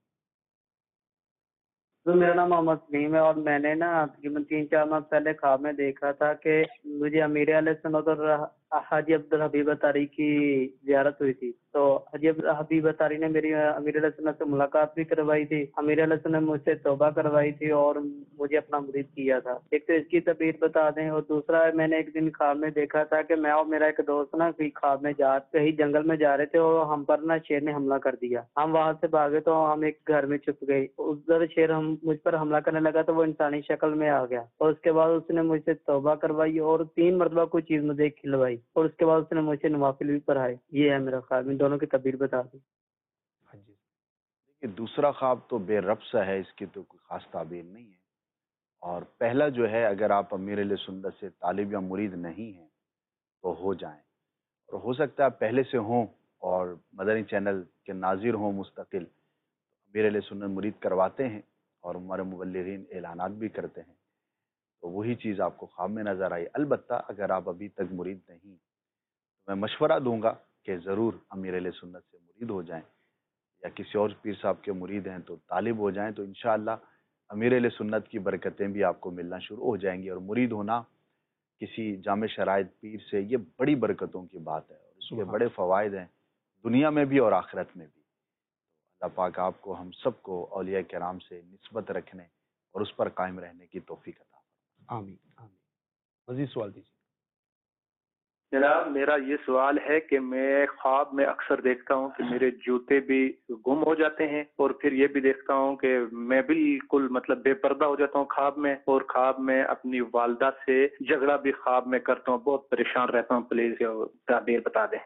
تو میرا نام محمد سلیم ہے اور میں نے نا تقریباً 3-4 ماہ پہلے خواب میں دیکھا تھا کہ مجھے امیر علیہ سنت اور हाजी अब्दुल हबीब अतारी की ज़ियारत हुई थी, तो हाजी अब्दुल हबीब अतारी ने मेरी अमीर अहले सुन्नत से मुलाकात भी करवाई थी। अमीर अहले सुन्नत ने मुझसे तौबा करवाई थी और मुझे अपना मुरीद किया था। एक तो इसकी तबीयत बता दें, और दूसरा है मैंने एक दिन ख्वाब में देखा था कि मैं और मेरा एक दोस्त ना कहीं ख्वाब में कहीं जंगल में जा रहे थे और हम पर ना शेर ने हमला कर दिया। हम वहां से भागे तो हम एक घर में छुप गए। उधर शेर मुझ पर हमला करने लगा तो वो इंसानी शक्ल में आ गया, और उसके बाद उसने मुझसे तौबा करवाई और 3 मरतबा कोई चीज मुझे खिलवाई, और उसके बाद उसने मुझसे नवाफिल भी पढ़ाए। ये है मेरा ख्वाब, इन दोनों की तबीर बता दी। देखिए, दूसरा ख्वाब तो बेरब सा है, इसकी तो कोई खास ताबीर नहीं है। और पहला जो है, अगर आप अमीर अहले सुन्नत से तालिब या मुरीद नहीं हैं तो हो जाएं, और हो सकता है आप पहले से हों और मदनी चैनल के नाजिर हों मुस्तकिल, अमीर अहले सुन्नत मुरीद करवाते हैं और हमारे मुबल्लिगीन ऐलानात भी करते हैं, तो वही चीज़ आपको ख्वाब में नज़र आई। अलबत्ता अगर आप अभी तक मुरीद नहीं, तो मैं मशवरा दूंगा कि ज़रूर अमीर अहले सुन्नत से मुरीद हो जाएं, या किसी और पीर साहब के मुरीद हैं तो तालिब हो जाएं, तो इंशाअल्लाह अमीर अहले सुन्नत की बरकतें भी आपको मिलना शुरू हो जाएंगी। और मुरीद होना किसी जामे शराइत पीर से, ये बड़ी बरकतों की बात है और इसके बड़े फ़वाइद हैं दुनिया में भी और आखिरत में भी। अल्लाह पाक आपको, हम सबको औलिया किराम से निस्बत रखने और उस पर कायम रहने की तौफीक अता फरमाए। आमीन आमीन। मज़ीद सवाल दीजिए। जनाब, मेरा ये सवाल है कि मैं ख्वाब में अक्सर देखता हूँ कि मेरे जूते भी गुम हो जाते हैं, और फिर ये भी देखता हूँ कि मैं बिल्कुल मतलब बेपर्दा हो जाता हूँ ख्वाब में, और ख्वाब में अपनी वालदा से झगड़ा भी ख्वाब में करता हूँ। बहुत परेशान रहता हूँ, प्लीज ताबीर बता दें।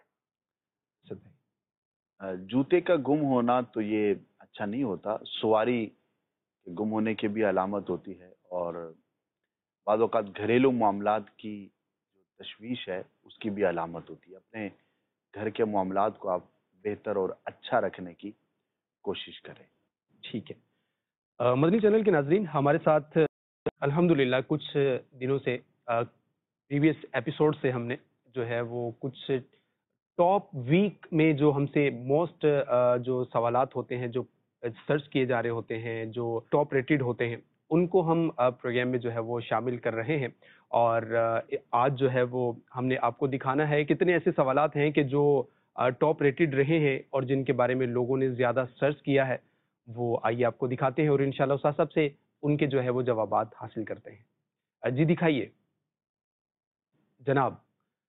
जूते का गुम होना तो ये अच्छा नहीं होता, सवारी के गुम होने की भी अलामत होती है, और बाद औक़ात घरेलू मामलात की जो तशवीश है उसकी भी अलामत होती है। अपने घर के मामलात को आप बेहतर और अच्छा रखने की कोशिश करें। ठीक है। मदनी चैनल के नाज़रीन, हमारे साथ अल्हम्दुलिल्लाह कुछ दिनों से प्रीवियस एपिसोड से हमने जो है वो कुछ टॉप वीक में जो हमसे मोस्ट जो सवालात होते हैं, जो सर्च किए जा रहे होते हैं, जो टॉप रेटेड होते हैं, उनको हम प्रोग्राम में जो है वो शामिल कर रहे हैं। और आज जो है वो हमने आपको दिखाना है कितने ऐसे सवालात हैं कि जो टॉप रेटेड रहे हैं और जिनके बारे में लोगों ने ज़्यादा सर्च किया है। वो आइए आपको दिखाते हैं और इंशाल्लाह उस्ताद साहब से उनके जो है वो जवाबात हासिल करते हैं। जी दिखाइए जनाब।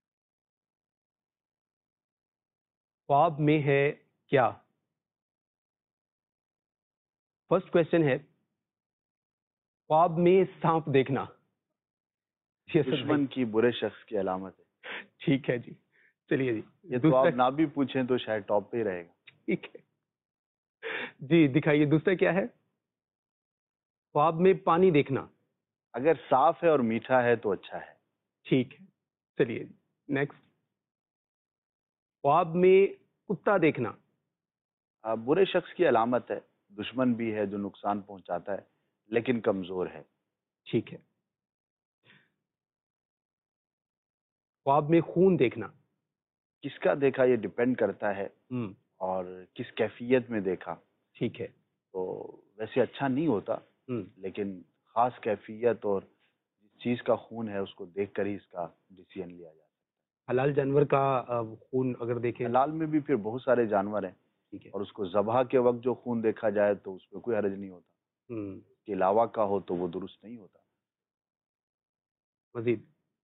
ख्वाब में है क्या? फर्स्ट क्वेश्चन है, ख्वाब में सांप देखना। दुश्मन की बुरे शख्स की अलामत है। ठीक है जी, चलिए जी। ये तो आप ना भी पूछें तो शायद टॉप पे ही रहेगा। ठीक है जी, दिखाइए दूसरा क्या है? ख्वाब में पानी देखना। अगर साफ है और मीठा है तो अच्छा है। ठीक है, चलिए जी नेक्स्ट। ख्वाब में कुत्ता देखना। बुरे शख्स की अलामत है, दुश्मन भी है जो नुकसान पहुंचाता है लेकिन कमजोर है। ठीक है। ख्वाब में खून देखना। किसका देखा ये डिपेंड करता है और किस कैफियत में देखा। ठीक है। तो वैसे अच्छा नहीं होता, लेकिन खास कैफियत और जिस चीज का खून है उसको देख कर ही इसका डिसीजन लिया जाता है। हलाल जानवर का खून अगर देखें, हलाल में भी फिर बहुत सारे जानवर हैं। ठीक है। और उसको ज़बह के वक्त जो खून देखा जाए तो उसमें कोई हर्ज नहीं होता, इसके अलावा का हो तो वो दुरुस्त नहीं होता। मजीद,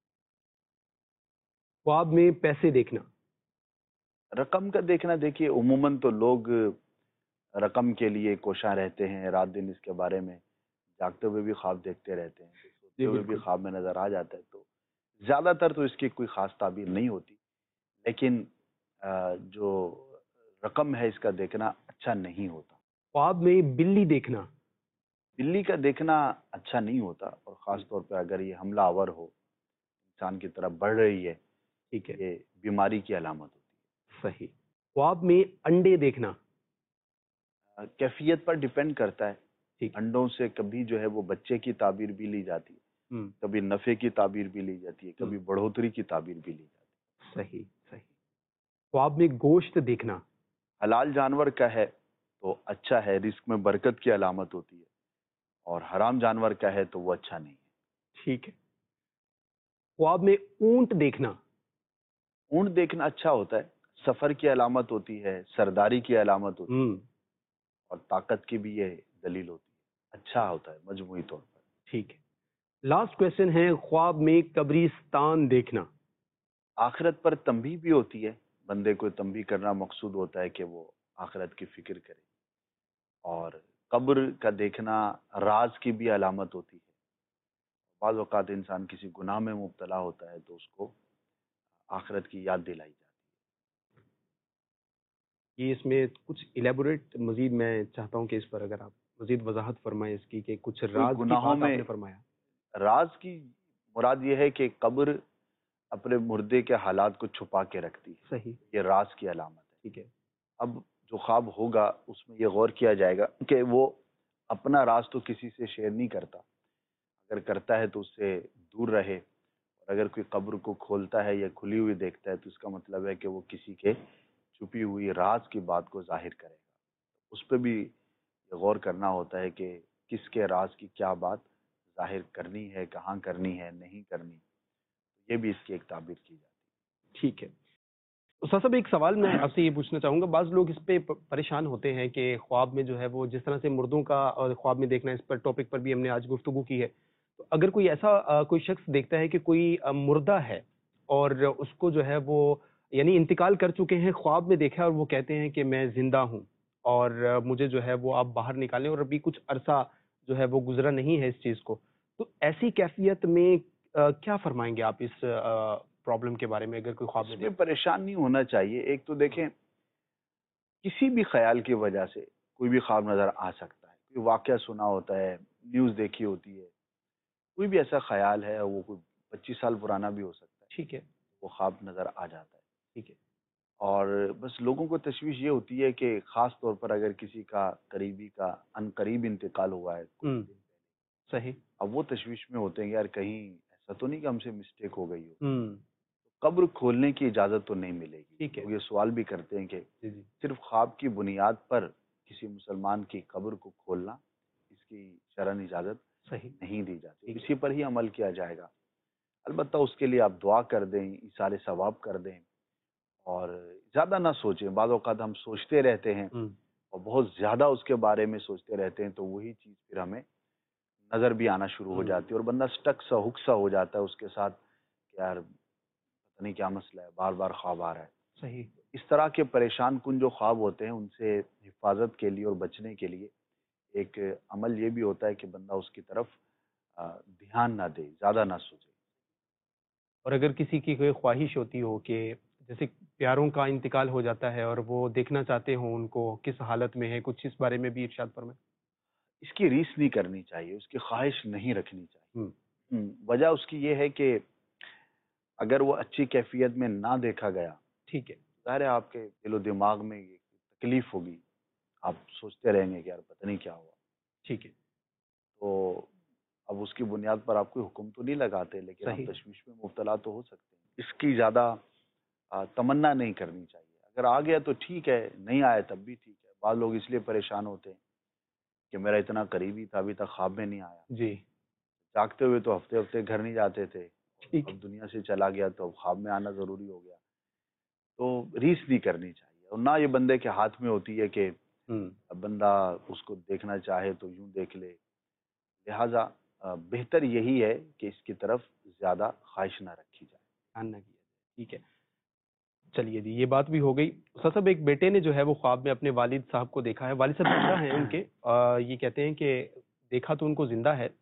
ख्वाब में पैसे देखना। रकम का देखना, देखिए उमूमन तो लोग रकम के लिए कोशा रहते हैं, रात दिन इसके बारे में जागते हुए भी ख्वाब देखते रहते हैं, सोते हुए भी ख्वाब में नजर आ जाता है। तो ज्यादातर तो इसकी कोई खास ताबीर नहीं होती, लेकिन जो रकम है इसका देखना अच्छा नहीं होता। ख्वाब में बिल्ली देखना। बिल्ली का देखना अच्छा नहीं होता, और ख़ास तौर पर अगर ये हमला आवर हो, इंसान की तरफ बढ़ रही है, ठीक है, ये बीमारी की अलामत होती है। सही। ख्वाब में अंडे देखना। कैफियत पर डिपेंड करता है। अंडों से कभी जो है वो बच्चे की ताबीर भी ली जाती है, कभी नफ़े की ताबीर भी ली जाती है, कभी बढ़ोतरी की ताबीर भी ली जाती है। सही सही। ख्वाब में गोश्त देखना। हलाल जानवर का है तो अच्छा है, रिस्क में बरकत की अलामत होती है, और हराम जानवर का है तो वो अच्छा नहीं है। ठीक है। ख्वाब में ऊंट देखना। اونٹ دیکھنا اچھا ہوتا ہے، سفر کی علامت ہوتی ہے، سرداری کی علامت ہوتی ہے، اور طاقت کی بھی یہ دلیل ہوتی ہے، اچھا ہوتا ہے مجموعی طور پر. ٹھیک ہے. لاسٹ کویشچن ہے، خواب میں قبرستان دیکھنا. آخرت پر تنبیہ بھی ہوتی ہے، بندے کو تنبیہ کرنا مقصود ہوتا ہے کہ وہ آخرت کی فکر کرے. اور قبر کا دیکھنا راز کی بھی علامت ہوتی ہے. بعض اوقات انسان کسی گناہ میں مبتلا ہوتا ہے تو اس کو آخرت کی یاد دلائی جاتی ہے. یہ اس میں کچھ الیبوریٹ مزید میں چاہتا ہوں کہ اس پر اگر آپ مزید وضاحت فرمائیں اس کی، کہ کچھ راز کی گناہوں بات آپ میں نے فرمایا. راز کی مراد یہ ہے کہ قبر اپنے مردے کے حالات کو چھپا کے رکھتی ہے. صحیح. یہ راز کی علامت ہے. ٹھیک ہے. اب جو خواب ہوگا اس میں یہ غور کیا جائے گا کہ وہ اپنا راز تو کسی سے شیئر نہیں کرتا، اگر کرتا ہے تو اس سے دور رہے. اور اگر کوئی قبر کو کھولتا ہے یا کھلی ہوئی دیکھتا ہے تو اس کا مطلب ہے کہ وہ کسی کے چھپی ہوئی راز کی بات کو ظاہر کرے گا. اس پہ بھی یہ غور کرنا ہوتا ہے کہ کس کے راز کی کیا بات ظاہر کرنی ہے، کہاں کرنی ہے، نہیں کرنی. یہ بھی اس کی ایک تعبیر کی جاتی ہے. ٹھیک ہے. استاد صاحب ایک سوال میں آپ سے یہ پوچھنا چاہوں گا، بعض لوگ اس پہ پریشان ہوتے ہیں کہ خواب میں جو ہے وہ جس طرح سے مردوں کا اور خواب میں دیکھنا، اس پر ٹاپک پر بھی ہم نے آج گفتگو کی ہے. تو اگر کوئی ایسا کوئی شخص دیکھتا ہے کہ کوئی مردہ ہے اور اس کو جو ہے وہ یعنی انتقال کر چکے ہیں، خواب میں دیکھا اور وہ کہتے ہیں کہ میں زندہ ہوں اور مجھے جو ہے وہ آپ باہر نکالیں، اور ابھی کچھ عرصہ جو ہے وہ گزرا نہیں ہے اس چیز کو، تو ایسی کیفیت میں کیا فرمائیں گے آپ اس پرابلم کے بارے میں؟ اگر کوئی خواب اس میں پریشان نہیں ہونا چاہیے. ایک تو دیکھیں، کسی بھی خیال کی وجہ سے کوئی بھی خواب نظر آ سکتا ہے. کوئی واقعہ سنا ہوتا ہے، نیوز دیکھی ہوتی ہے، کوئی بھی ایسا خیال ہے، وہ کوئی 25 سال پرانا بھی ہو سکتا ہے. ٹھیک ہے. وہ خواب نظر آ جاتا ہے. ٹھیک ہے. اور بس لوگوں کو تشویش یہ ہوتی ہے کہ خاص طور پر اگر کسی کا قریبی کا ان قریب انتقال ہوا ہے. صحیح. اب وہ تشویش میں ہوتے ہیں یار کہیں ایسا تو نہیں کہ ہم سے مسٹیک ہو گئی ہو. قبر کھولنے کی اجازت تو نہیں ملے گی. ٹھیک ہے. یہ سوال بھی کرتے ہیں کہ صرف خواب کی بنیاد پر کسی مسلمان کی قبر کو کھولنا، اس کی شرعن اجازت صحیح نہیں دی جاتی. اسی پر ہی عمل کیا جائے گا. البتہ اس کے لیے آپ دعا کر دیں، ایصال ثواب کر دیں، اور زیادہ نہ سوچیں. بعض اوقات ہم سوچتے رہتے ہیں اور بہت زیادہ اس کے بارے میں سوچتے رہتے ہیں تو وہی چیز پھر ہمیں نظر بھی آنا شروع ہو جاتی ہے اور بندہ سٹک سا ہک سا ہو جاتا ہے اس کے ساتھ کہ یار پتہ نہیں کیا مسئلہ ہے، بار بار خواب آ رہا ہے. صحیح. اس طرح کے پریشان کن جو خواب ہوتے ہیں ان سے حفاظت کے لیے اور بچنے کے لیے ایک عمل یہ بھی ہوتا ہے کہ بندہ اس کی طرف دھیان نہ دے، زیادہ نہ سوچے. اور اگر کسی کی کوئی خواہش ہوتی ہو کہ جیسے پیاروں کا انتقال ہو جاتا ہے اور وہ دیکھنا چاہتے ہوں ان کو کس حالت میں ہے، کچھ اس بارے میں بھی ارشاد فرمائیں. اس کی ریس نہیں کرنی چاہیے، اس کی خواہش نہیں رکھنی چاہیے. وجہ اس کی یہ ہے کہ اگر وہ اچھی کیفیت میں نہ دیکھا گیا، ٹھیک ہے، ظاہر ہے آپ کے دل و دماغ میں یہ تکلیف ہوگی، آپ سوچتے رہیں گے کہ یار پتہ نہیں کیا ہوا. ٹھیک ہے. تو اب اس کی بنیاد پر آپ کوئی حکم تو نہیں لگاتے، لیکن آپ صحیح. تشویش میں مبتلا تو ہو سکتے ہیں. اس کی زیادہ تمنا نہیں کرنی چاہیے. اگر آ گیا تو ٹھیک ہے، نہیں آیا تب بھی ٹھیک ہے. بعض لوگ اس لیے پریشان ہوتے ہیں کہ میرا اتنا قریبی تھا ابھی تک خواب میں نہیں آیا. جی. جاگتے ہوئے تو ہفتے ہفتے گھر نہیں جاتے تھے، اب دنیا سے چلا گیا تو اب خواب میں آنا ضروری ہو گیا. تو ریس نہیں کرنی چاہیے، اور نہ یہ بندے کے ہاتھ میں ہوتی ہے کہ بندہ اس کو دیکھنا چاہے تو یوں دیکھ لے. لہٰذا بہتر یہی ہے کہ اس کی طرف زیادہ خواہش نہ رکھی جائے، دھیان نہ کیا جائے. ٹھیک ہے. چلیے جی، یہ بات بھی ہو گئی. صاحب ایک بیٹے نے جو ہے وہ خواب میں اپنے والد صاحب کو دیکھا ہے. والد صاحب زندہ ہیں ان کے، یہ کہتے ہیں کہ دیکھا تو ان کو زندہ ہے،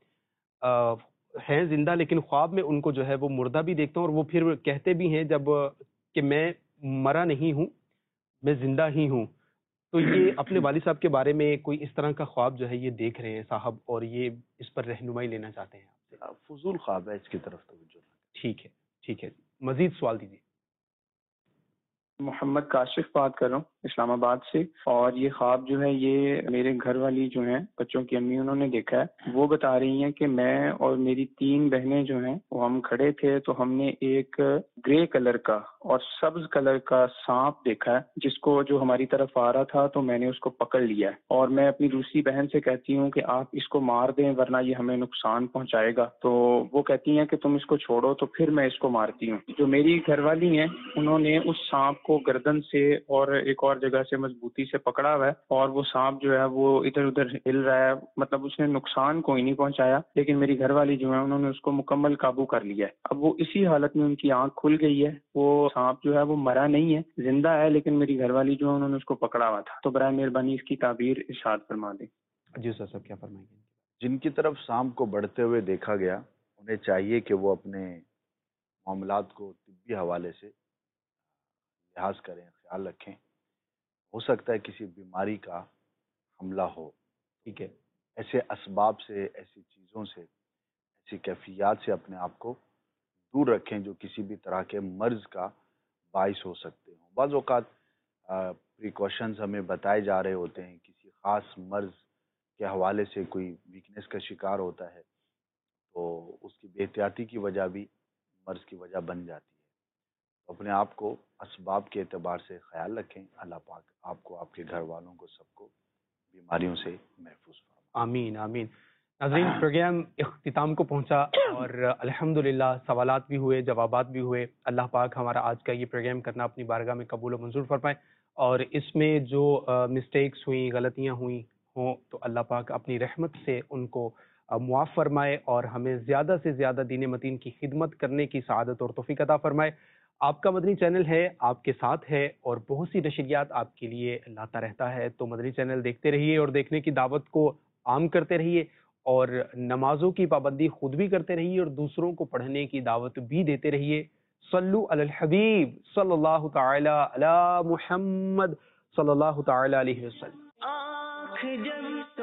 ہیں زندہ، لیکن خواب میں ان کو جو ہے وہ مردہ بھی دیکھتا ہوں، اور وہ پھر کہتے بھی ہیں جب کہ میں مرا نہیں ہوں، میں زندہ ہی ہوں. تو یہ اپنے والد صاحب کے بارے میں کوئی اس طرح کا خواب جو ہے یہ دیکھ رہے ہیں صاحب، اور یہ اس پر رہنمائی لینا چاہتے ہیں آپ سے. فضول خواب ہے، اس کی طرف توجہ نہ. ٹھیک ہے. ٹھیک ہے، مزید سوال دیجیے. محمد کاشف بات کر رہا ہوں. اسلام آباد سے، اور یہ خواب جو ہے یہ میرے گھر والی جو ہیں بچوں کی امی انہوں نے دیکھا ہے۔ وہ بتا رہی ہیں کہ میں اور میری 3 بہنیں جو ہیں وہ ہم کھڑے تھے تو ہم نے ایک گرے کلر کا اور سبز کلر کا سانپ دیکھا ہے جس کو جو ہماری طرف آ رہا تھا، تو میں نے اس کو پکڑ لیا ہے، اور میں اپنی دوسری بہن سے کہتی ہوں کہ آپ اس کو مار دیں ورنہ یہ ہمیں نقصان پہنچائے گا، تو وہ کہتی ہیں کہ تم اس کو چھوڑو، تو پھر میں اس کو مارتی ہوں۔ جو میری گھر والی ہیں انہوں نے اس سانپ کو گردن سے اور ایک اور جگہ سے مضبوطی سے پکڑا ہوا ہے، اور وہ سانپ جو ہے وہ ادھر ادھر ہل رہا ہے، مطلب اس نے نقصان کوئی نہیں پہنچایا، لیکن میری گھر والی جو ہے انہوں نے اس کو مکمل قابو کر لیا ہے۔ اب وہ اسی حالت میں ان کی آنکھ کھل گئی ہے، وہ سانپ جو ہے وہ مرا نہیں ہے، زندہ ہے، لیکن میری گھر والی جو ہے انہوں نے اس کو پکڑا ہوا تھا۔ تو برائے مہربانی اس کی تعبیر ارشاد فرما دیں۔ جی سر صاحب کیا فرمائیں گے؟ جن کی طرف سانپ کو بڑھتے ہوئے دیکھا گیا انہیں چاہیے کہ وہ اپنے معاملات کو طبی حوالے سے لحاظ کریں، خیال رکھیں۔ ہو سکتا ہے کسی بیماری کا حملہ ہو، ٹھیک ہے، ایسے اسباب سے، ایسی چیزوں سے، ایسی کیفیات سے اپنے آپ کو دور رکھیں جو کسی بھی طرح کے مرض کا باعث ہو سکتے ہوں۔ بعض اوقات پریکاشنز ہمیں بتائے جا رہے ہوتے ہیں، کسی خاص مرض کے حوالے سے کوئی ویکنس کا شکار ہوتا ہے تو اس کی بے احتیاطی کی وجہ بھی مرض کی وجہ بن جاتی ہے۔ تو اپنے آپ کو اسباب کے اعتبار سے خیال رکھیں۔ اللہ پاک آپ کو، آپ کے گھر والوں کو، سب کو بیماریوں سے محفوظ فرمائے۔ آمین آمین۔ ناظرین، پروگرام اختتام کو پہنچا اور الحمدللہ سوالات بھی ہوئے، جوابات بھی ہوئے۔ اللہ پاک ہمارا آج کا یہ پروگرام کرنا اپنی بارگاہ میں قبول و منظور فرمائے، اور اس میں جو مسٹیکس ہوئیں، غلطیاں ہوئیں ہوں تو اللہ پاک اپنی رحمت سے ان کو معاف فرمائے اور ہمیں زیادہ سے زیادہ دین متین کی خدمت کرنے کی سعادت اور توفیق عطا فرمائے۔ آپ کا مدنی چینل ہے، آپ کے ساتھ ہے، اور بہت سی نشریات آپ کے لیے لاتا رہتا ہے، تو مدنی چینل دیکھتے رہیے اور دیکھنے کی دعوت کو عام کرتے رہیے، اور نمازوں کی پابندی خود بھی کرتے رہیے اور دوسروں کو پڑھنے کی دعوت بھی دیتے رہیے۔ صلو علی الحبیب صلی اللہ تعالی علی محمد صلی اللہ تعالی علیہ وسلم۔ آنکھ جب